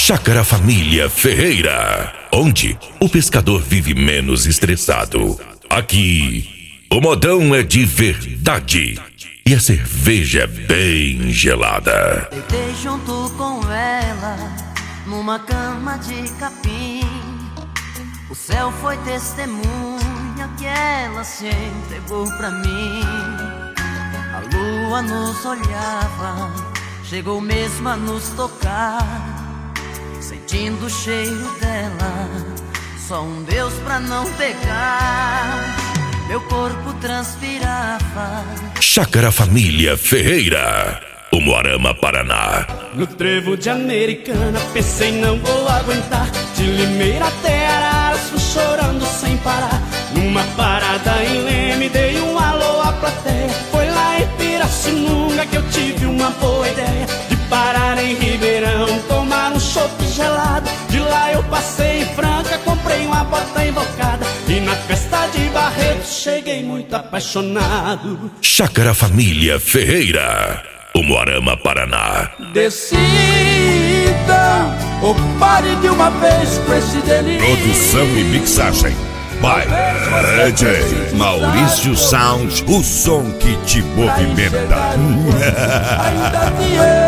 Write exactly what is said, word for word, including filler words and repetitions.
Chácara Família Ferreira, onde o pescador vive menos estressado. Aqui, o modão é de verdade e a cerveja é bem gelada. Deitei junto com ela numa cama de capim. O céu foi testemunha que ela se entregou pra mim. A lua nos olhava, chegou mesmo a nos tocar. Sentindo o cheiro dela, só um Deus pra não pegar. Meu corpo transpirava. Chácara Família Ferreira, Umuarama, Paraná. No trevo de Americana, pensei não vou aguentar. De Limeira até Araras, fui chorando sem parar. Numa parada em Leme, dei um alô à plateia. Foi lá em Pirassununga que eu tive uma boa ideia de parar em Ribeirão, tomar um chopp gelado. De lá eu passei em Franca, comprei uma bota invocada. E na festa de Barreto cheguei muito apaixonado. Chácara Família Ferreira, Umuarama, Paraná. Decida, ou pare de uma vez com esse delírio. Produção e mixagem by D J Maurício Sound, o som que te movimenta. Ainda te